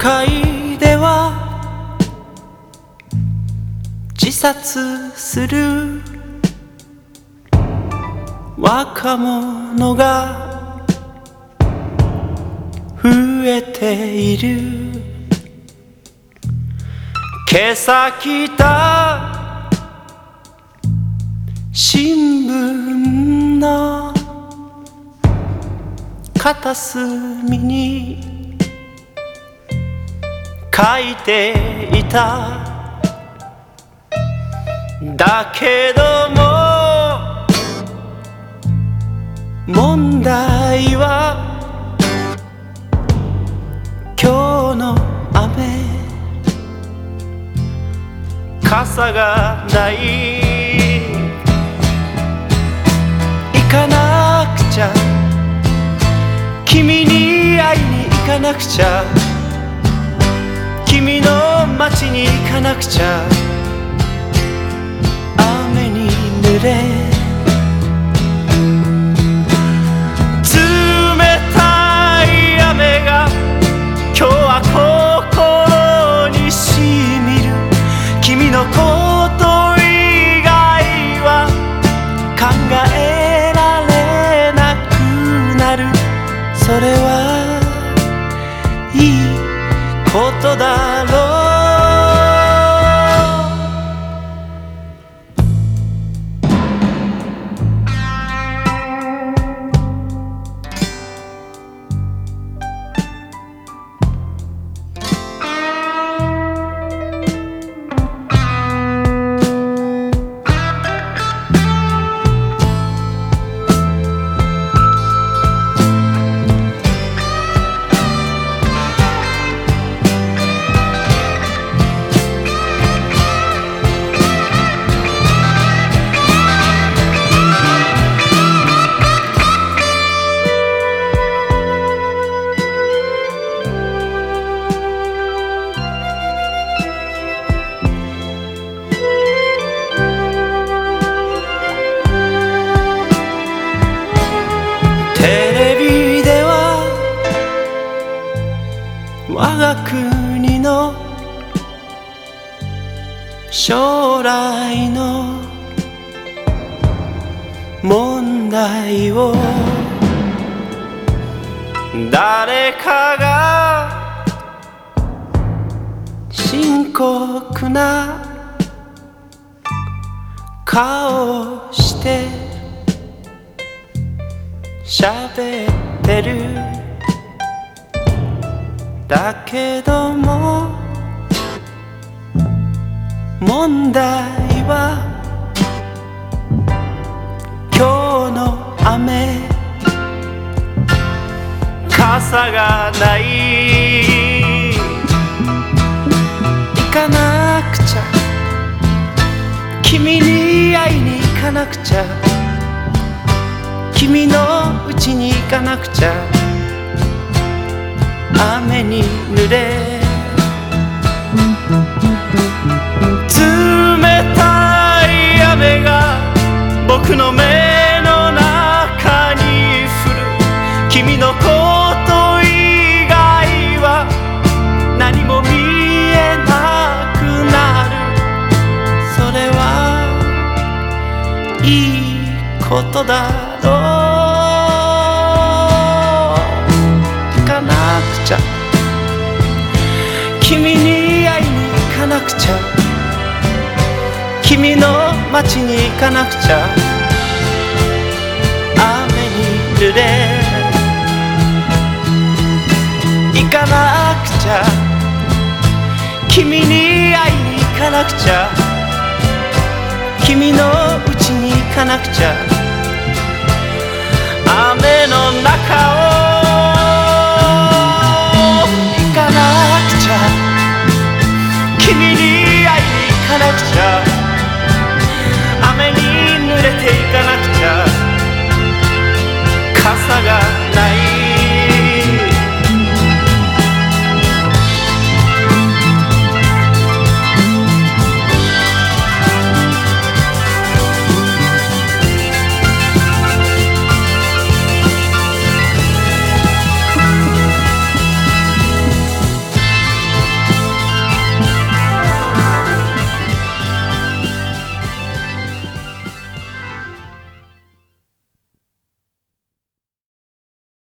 会では自殺する若者が増えている。今朝来た新聞の片隅に書いていた。だけども問題は今日の雨、傘がない。行かなくちゃ、君に会いに行かなくちゃ、君の街に行かなくちゃ。雨に濡れ冷たい雨が今日は心にしみる。君のこと以外は考えられなくなる。それはいいことだろう。我が国の将来の問題を誰かが深刻な顔をして喋ってる。だけども問題は今日の雨、傘がない。行かなくちゃ、君に会いに行かなくちゃ、君の家に行かなくちゃ。雨に濡れ冷たい雨が僕の目の中に降る。君のこと以外は何も見えなくなる。それはいいことだろう。君に会いに行かなくちゃ、君の街に行かなくちゃ。雨に濡れ行かなくちゃ、君に会いに行かなくちゃ、君の家に行かなくちゃ。